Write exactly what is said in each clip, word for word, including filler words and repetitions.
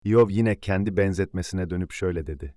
İyov yine kendi benzetmesine dönüp şöyle dedi.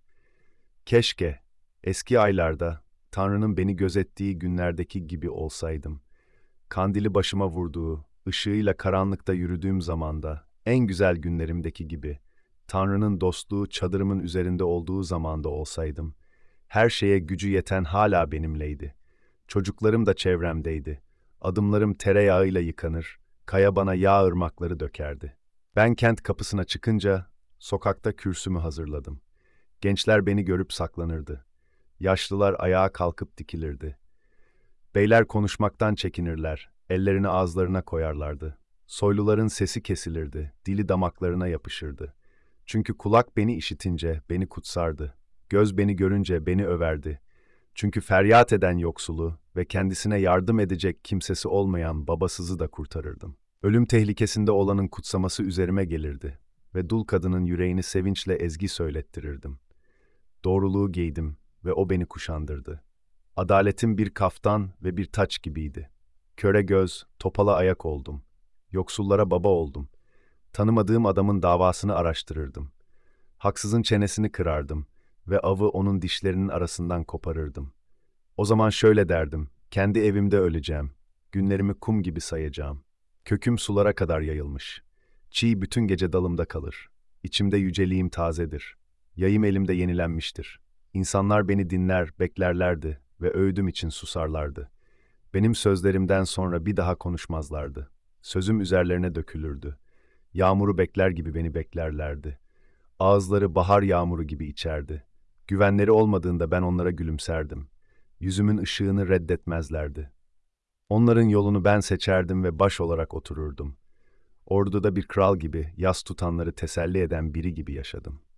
Keşke eski aylarda Tanrı'nın beni gözettiği günlerdeki gibi olsaydım. Kandili başıma vurduğu, ışığıyla karanlıkta yürüdüğüm zamanda, en güzel günlerimdeki gibi, Tanrı'nın dostluğu çadırımın üzerinde olduğu zamanda olsaydım. Her şeye gücü yeten hala benimleydi. Çocuklarım da çevremdeydi. Adımlarım tereyağıyla yıkanır, kaya bana yağ ırmakları dökerdi. Ben kent kapısına çıkınca, sokakta kürsümü hazırladım. Gençler beni görüp saklanırdı. Yaşlılar ayağa kalkıp dikilirdi. Beyler konuşmaktan çekinirler, ellerini ağızlarına koyarlardı. Soyluların sesi kesilirdi, dili damaklarına yapışırdı. Çünkü kulak beni işitince beni kutsardı. Göz beni görünce beni överdi. Çünkü feryat eden yoksulu ve kendisine yardım edecek kimsesi olmayan babasızı da kurtarırdım. Ölüm tehlikesinde olanın kutsaması üzerime gelirdi ve dul kadının yüreğini sevinçle ezgi söylettirirdim. Doğruluğu giydim ve o beni kuşandırdı. Adaletin bir kaftan ve bir taç gibiydi. Köre göz, topala ayak oldum. Yoksullara baba oldum. Tanımadığım adamın davasını araştırırdım. Haksızın çenesini kırardım ve avı onun dişlerinin arasından koparırdım. O zaman şöyle derdim, kendi evimde öleceğim. Günlerimi kum gibi sayacağım. Köküm sulara kadar yayılmış. Çiğ bütün gece dalımda kalır. İçimde yüceliğim tazedir. Yayım elimde yenilenmiştir. İnsanlar beni dinler, beklerlerdi ve öğüdüm için susarlardı. Benim sözlerimden sonra bir daha konuşmazlardı. Sözüm üzerlerine dökülürdü. Yağmuru bekler gibi beni beklerlerdi. Ağızları bahar yağmuru gibi içerdi. Güvenleri olmadığında ben onlara gülümserdim. Yüzümün ışığını reddetmezlerdi. Onların yolunu ben seçerdim ve baş olarak otururdum. Orduda bir kral gibi, yas tutanları teselli eden biri gibi yaşadım.